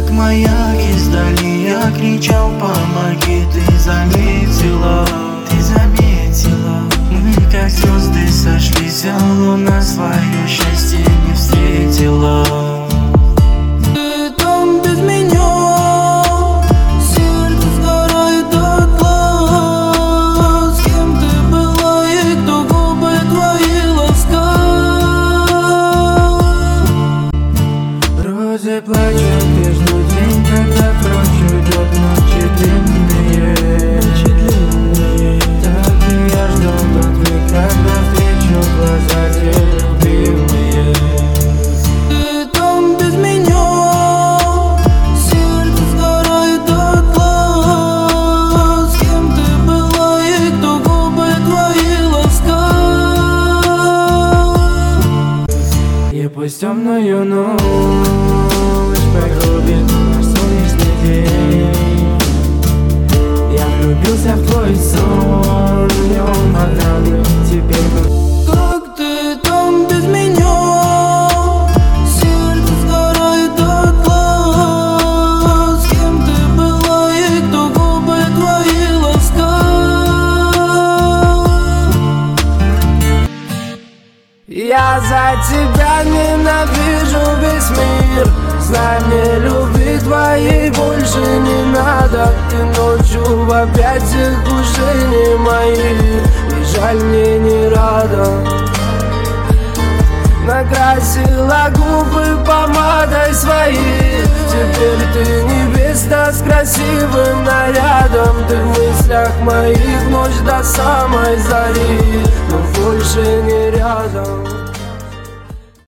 как маяк издали, я кричал: помоги. Ты заметила, мы как звезды сошлись, а луна свое счастье не встретила. Ты там без меня, сердце сгорает дотла. С кем ты была и кто губы твои ласкал? Розы плачут нежный день, когда прочь уйдет ночи длинные. Так и я жду тот миг, когда встречу глаза те любимые. Ты там без меня, сердце сгорает дотла. С кем ты была и кто губы твои ласкал? И пусть темную ночь погубит наш солнечный день, я влюбился в твой сон, в нем отравлю теперь. Как ты там без меня, сердце сгорает дотла. С кем ты была и кто губы твои ласкал? Я за тебя ненавижу весь мир. Знай, мне любви твоей больше не надо. Ты ночью в объятиях уже не мои, и жаль, мне не рада. Накрасила губы помадой своей, теперь ты невеста с красивым нарядом. Ты в мыслях моих ночь до самой зари, но больше не рядом.